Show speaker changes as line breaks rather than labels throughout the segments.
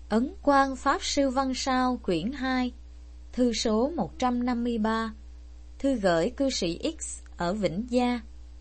Ấn Quang Pháp Sư Văn Sao quyển 2, thư số 153, thư gửi cư sĩ X ở Vĩnh Gia.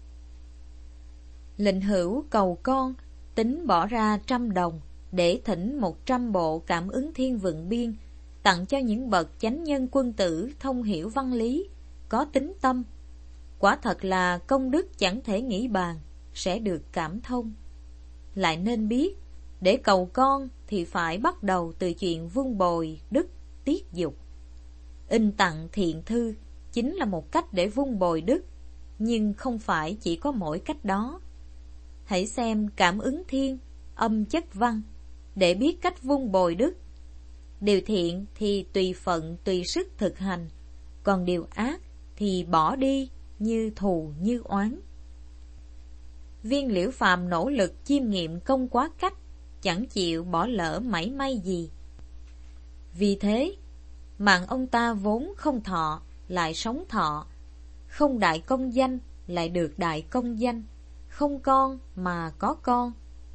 Lệnh hữu cầu con tính bỏ ra 100 đồng để thỉnh 100 bộ Cảm ứng Thiên Vượng Biên, tặng cho những bậc chánh nhân quân tử thông hiểu văn lý, có tính tâm. Quả thật là công đức chẳng thể nghĩ bàn, sẽ được cảm thông. Lại nên biết, để cầu con thì phải bắt đầu từ chuyện vun bồi đức tiết dục. In tặng thiện thư chính là một cách để vun bồi đức, nhưng không phải chỉ có mỗi cách đó. Hãy xem Cảm ứng Thiên, âm chất văn, để biết cách vun bồi đức. Điều thiện thì tùy phận tùy sức thực hành, còn điều ác thì bỏ đi như thù như oán. Viên Liễu Phàm nỗ lực chiêm nghiệm công quá cách, chẳng chịu bỏ lỡ mảy may gì. Vì thế, mạng ông ta vốn không thọ, lại sống thọ, không đại công danh, lại được đại công danh, không con mà có con.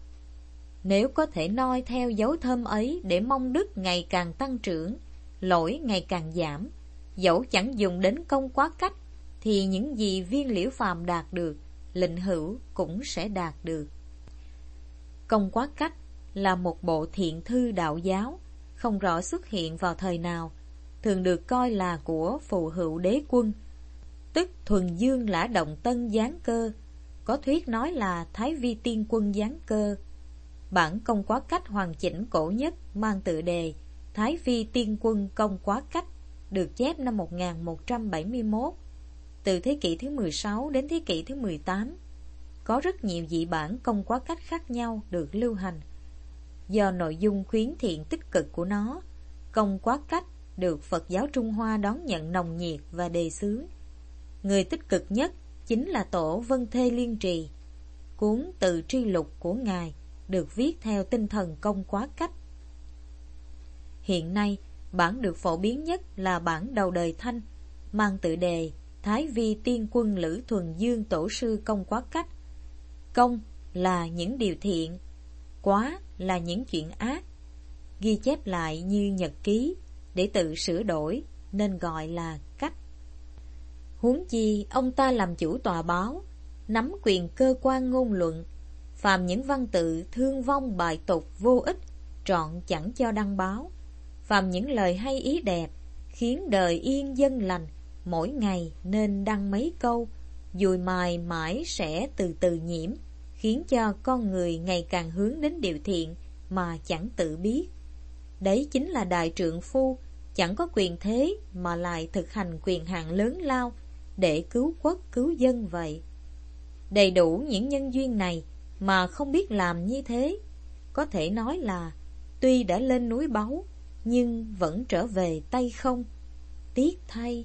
Nếu có thể noi theo dấu thơm ấy để mong đức ngày càng tăng trưởng, lỗi ngày càng giảm, dẫu chẳng dùng đến công quá cách, thì những gì Viên Liễu Phàm đạt được, lệnh hữu cũng sẽ đạt được. Công quá cách là một bộ thiện thư đạo giáo, không rõ xuất hiện vào thời nào, thường được coi là của Phù Hữu Đế Quân, tức Thuần Dương Lã Động Tân giáng cơ, có thuyết nói là Thái Vi Tiên Quân giáng cơ. Bản công quá cách hoàn chỉnh cổ nhất mang tựa đề Thái Vi Tiên Quân công quá cách, được chép năm 1171, từ thế kỷ thứ 16 đến thế kỷ thứ 18. Có rất nhiều dị bản công quá cách khác nhau được lưu hành. Do nội dung khuyến thiện tích cực của nó, công quá cách được Phật giáo Trung Hoa đón nhận nồng nhiệt và đề xướng. Người tích cực nhất chính là Tổ Vân Thê Liên Trì. Cuốn Từ Tri Lục của Ngài được viết theo tinh thần công quá cách. Hiện nay, bản được phổ biến nhất là bản đầu đời Thanh, mang tựa đề Thái Vi Tiên Quân Lữ Thuần Dương Tổ Sư công quá cách. Công là những điều thiện, quá là những chuyện ác, ghi chép lại như nhật ký để tự sửa đổi, nên gọi là cách. Huống chi ông ta làm chủ tòa báo, nắm quyền cơ quan ngôn luận, phàm những văn tự thương vong bại tục vô ích, trọn chẳng cho đăng báo. Phàm những lời hay ý đẹp, khiến đời yên dân lành, mỗi ngày nên đăng mấy câu, dùi mài mãi sẽ từ từ nhiễm, khiến cho con người ngày càng hướng đến điều thiện mà chẳng tự biết. Đấy chính là đại trượng phu, chẳng có quyền thế mà lại thực hành quyền hạn lớn lao để cứu quốc cứu dân vậy. Đầy đủ những nhân duyên này mà không biết làm như thế, có thể nói là tuy đã lên núi báu nhưng vẫn trở về tay không. Tiếc thay.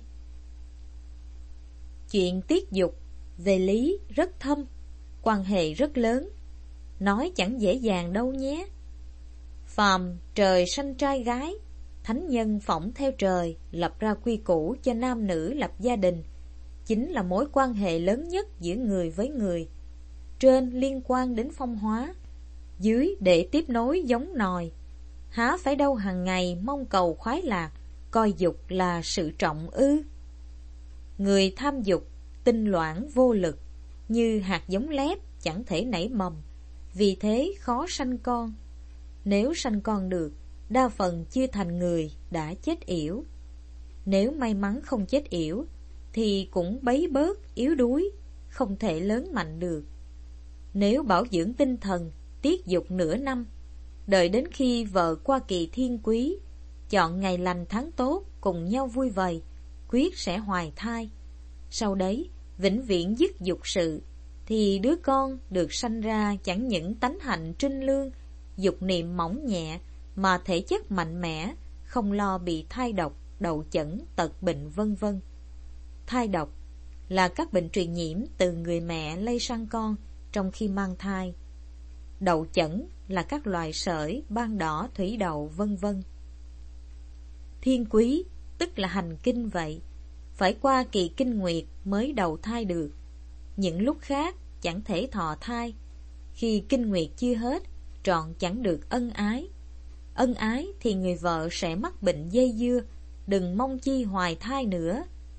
Chuyện tiết dục về lý rất thâm, quan hệ rất lớn, nói chẳng dễ dàng đâu nhé. Phàm trời sanh trai gái, thánh nhân phỏng theo trời lập ra quy củ cho nam nữ lập gia đình, chính là mối quan hệ lớn nhất giữa người với người. Trên liên quan đến phong hóa, dưới để tiếp nối giống nòi. Há phải đâu hàng ngày mong cầu khoái lạc, coi dục là sự trọng ư? Người tham dục, tinh loãng vô lực, như hạt giống lép chẳng thể nảy mầm, vì thế khó sanh con. Nếu sanh con được, đa phần chưa thành người đã chết yểu. Nếu may mắn không chết yểu, thì cũng bấy bớt yếu đuối, không thể lớn mạnh được. Nếu bảo dưỡng tinh thần, tiết dục nửa năm, đợi đến khi vợ qua kỳ thiên quý, chọn ngày lành tháng tốt cùng nhau vui vầy, quyết sẽ hoài thai. Sau đấy, vĩnh viễn dứt dục sự, thì đứa con được sanh ra chẳng những tánh hạnh trinh lương, dục niệm mỏng nhẹ, mà thể chất mạnh mẽ, không lo bị thai độc, đậu chẩn, tật bệnh vân vân. Thai độc là các bệnh truyền nhiễm từ người mẹ lây sang con trong khi mang thai. Đậu chẩn là các loại sởi, ban đỏ, thủy đậu vân vân. Thiên quý tức là hành kinh vậy, phải qua kỳ kinh nguyệt mới đầu thai được. Những lúc khác chẳng thể thọ thai, khi kinh nguyệt chưa hết, trọn chẳng được ân ái. ân ái thì người vợ sẽ mắc bệnh dây dưa, đừng mong chi hoài thai nữa.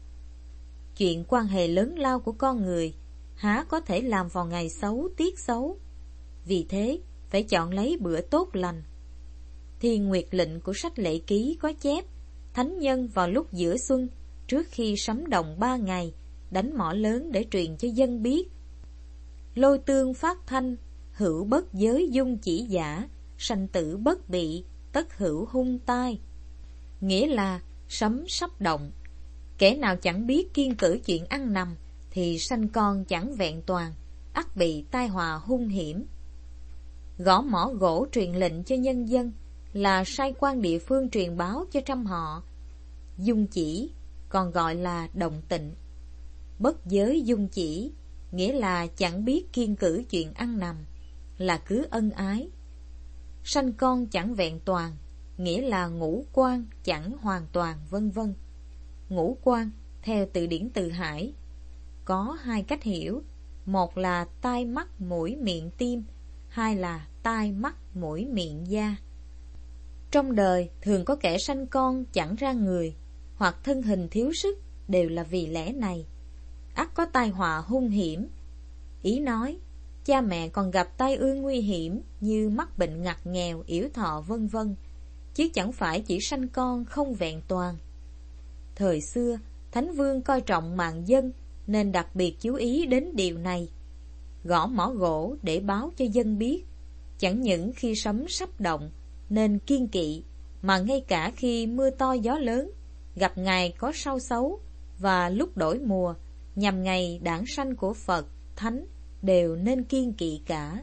Chuyện quan hệ lớn lao của con người há có thể làm vào ngày xấu tiết xấu. Vì thế phải chọn lấy bữa tốt lành. Thiên Nguyệt lệnh của sách Lệ Ký có chép, thánh nhân vào lúc giữa xuân, trước khi sấm đồng 3 ngày, đánh mõ lớn để truyền cho dân biết. Lôi tương phát thanh, hữu bất giới dung chỉ giả, sanh tử bất bị, tất hữu hung tai. Nghĩa là sấm sắp động, kẻ nào chẳng biết kiêng cữ chuyện ăn nằm thì sanh con chẳng vẹn toàn, ắt bị tai họa hung hiểm. Gõ mõ gỗ truyền lệnh cho nhân dân là sai quan địa phương truyền báo cho trăm họ. Dung chỉ còn gọi là động tịnh. Bất giới dung chỉ nghĩa là chẳng biết kiêng cữ chuyện ăn nằm, là cứ ân ái. Sanh con chẳng vẹn toàn nghĩa là ngũ quan chẳng hoàn toàn, vân vân. Ngũ quan theo từ điển Từ Hải có 2 cách hiểu, một là tai mắt mũi miệng tim, 2 là tai mắt mũi miệng da. Trong đời thường có kẻ sanh con chẳng ra người, hoặc thân hình thiếu sức, đều là vì lẽ này. Ắt có tai họa hung hiểm. Ý nói, cha mẹ còn gặp tai ương nguy hiểm như mắc bệnh ngặt nghèo, yểu thọ vân vân, chứ chẳng phải chỉ sanh con không vẹn toàn. Thời xưa, Thánh Vương coi trọng mạng dân nên đặc biệt chú ý đến điều này. Gõ mõ gỗ để báo cho dân biết, chẳng những khi sấm sắp động nên kiêng kỵ, mà ngay cả khi mưa to gió lớn, gặp ngày có sao xấu và lúc đổi mùa, nhằm ngày đản sanh của Phật, Thánh đều nên kiêng kỵ cả.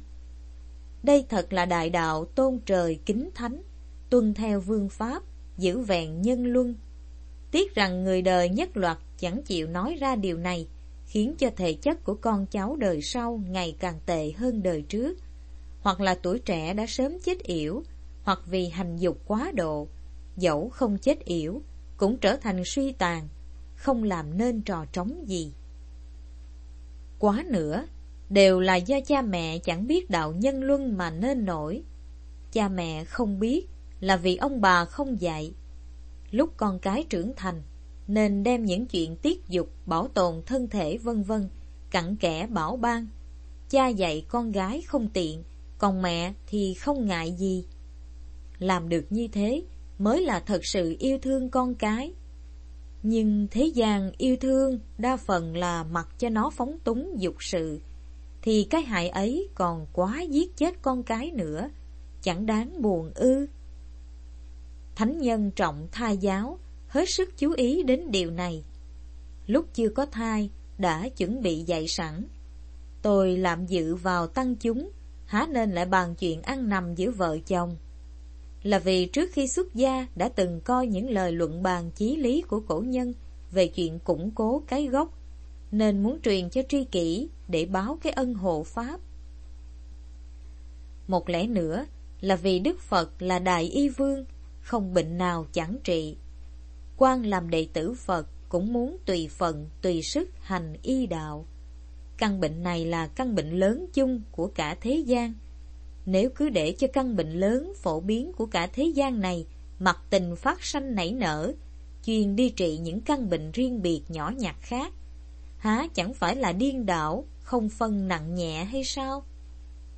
Đây thật là đại đạo tôn trời kính thánh, tuân theo vương pháp, giữ vẹn nhân luân. Tiếc rằng người đời nhất loạt chẳng chịu nói ra điều này, khiến cho thể chất của con cháu đời sau ngày càng tệ hơn đời trước, hoặc là tuổi trẻ đã sớm chết yểu, hoặc vì hành dục quá độ, dẫu không chết yểu cũng trở thành suy tàn, không làm nên trò trống gì. Quá nữa, đều là do cha mẹ chẳng biết đạo nhân luân mà nên nổi. Cha mẹ không biết là vì ông bà không dạy. Lúc con cái trưởng thành, nên đem những chuyện tiết dục, bảo tồn thân thể vân vân cặn kẽ bảo ban. Cha dạy con gái không tiện, còn mẹ thì không ngại gì. Làm được như thế mới là thật sự yêu thương con cái. Nhưng thế gian yêu thương đa phần là mặc cho nó phóng túng dục sự, thì cái hại ấy còn quá giết chết con cái nữa, chẳng đáng buồn ư. Thánh nhân trọng thai giáo, hết sức chú ý đến điều này. Lúc chưa có thai đã chuẩn bị dạy sẵn. Tôi làm dự vào tăng chúng, há nên lại bàn chuyện ăn nằm giữa vợ chồng. Là vì trước khi xuất gia đã từng coi những lời luận bàn chí lý của cổ nhân về chuyện củng cố cái gốc, nên muốn truyền cho tri kỷ để báo cái ân hộ pháp. Một lẽ nữa là vì Đức Phật là Đại Y Vương, không bệnh nào chẳng trị. Quan làm đệ tử Phật cũng muốn tùy phận, tùy sức hành y đạo. Căn bệnh này là căn bệnh lớn chung của cả thế gian. Nếu cứ để cho căn bệnh lớn phổ biến của cả thế gian này mặc tình phát sanh nảy nở, chuyên đi trị những căn bệnh riêng biệt nhỏ nhặt khác, há chẳng phải là điên đảo, không phân nặng nhẹ hay sao?